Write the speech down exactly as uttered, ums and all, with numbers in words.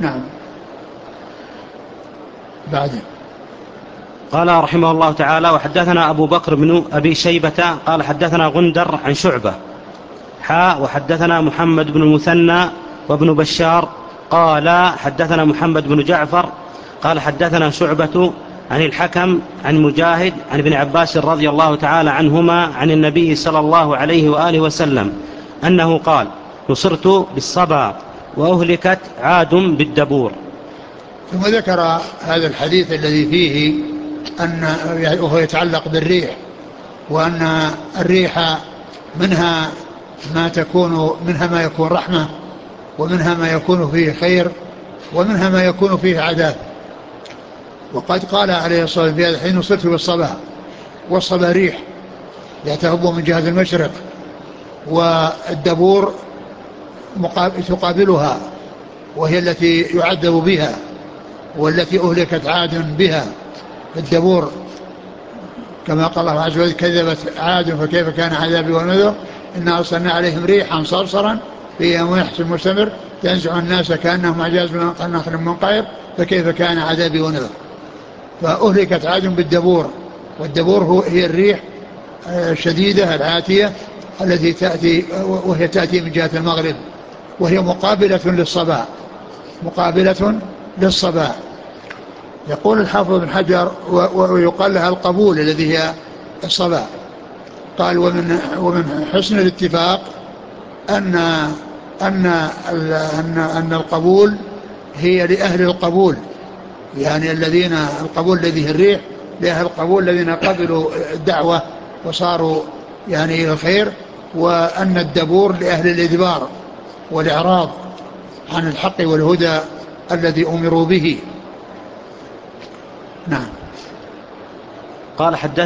نعم. بعدين قال رحمه الله تعالى: وحدثنا أبو بكر بن أبي شيبة قال حدثنا غندر عن شعبة حاء وحدثنا محمد بن المثنى وابن بشار قال حدثنا محمد بن جعفر قال حدثنا شعبة عن الحكم عن مجاهد عن ابن عباس رضي الله تعالى عنهما عن النبي صلى الله عليه وآله وسلم أنه قال: نصرت بالصبا وأهلكت عاد بالدبور. ثم ذكر هذا الحديث الذي فيه أن وهو يتعلق بالريح، وأن الريح منها ما تكون منها ما يكون رحمة، ومنها ما يكون فيه خير، ومنها ما يكون فيه عذاب. وقد قال عليه الصلاة والسلام في هذا الحين: نصرت بالصبا. والصبا ريح يتهب من جهة المشرق، والدبور تقابلها وهي التي يعذب بها، والتي أهلكت عاد بها الدبور، كما قال الله عز وجل: كذبت عاد فكيف كان عذابي ونذر إنا أرسلنا عليهم ريحا صرصرا في يوم نحس مستمر تنزع الناس كأنهم أعجاز نخل منقعر فكيف كان عذابي ونذر. فأهلكت عاد بالدبور، والدبور هو هي الريح الشديدة العاتية التي تأتي، وهي تأتي من جهة المغرب، وهي مقابلة للصباح، مقابلة للصباح. يقول الحافظ بن حجر: ويقال لها القبول الذي هي الصباح. قال: ومن ومن حسن الاتفاق أن أن أن أن القبول هي لأهل القبول، يعني الذين القبول الذي هي الريح لأهل القبول الذين قبلوا الدعوة وصاروا يعني إلى الخير، وأن الدبور لأهل الإدبار والإعراض عن الحق والهدى الذي أمروا به. نعم. قال حدث